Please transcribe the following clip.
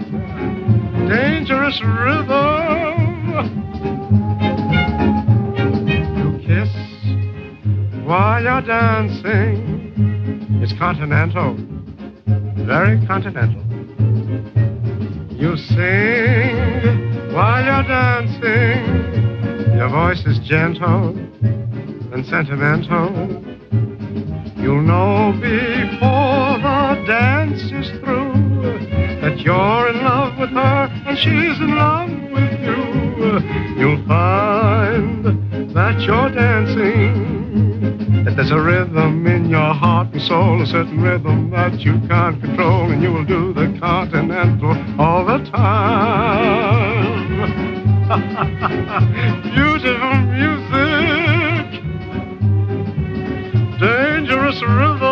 dangerous rhythm. You kiss while you're dancing. It's continental, very continental. You sing while you're dancing. Your voice is gentle and sentimental. You know before the dance is through that you're in love with her and she's in love with you. You'll find that you're dancing, that there's a rhythm in your heart and soul, a certain rhythm that you can't control, and you will do the continental all the time. Beautiful music, dangerous rhythm.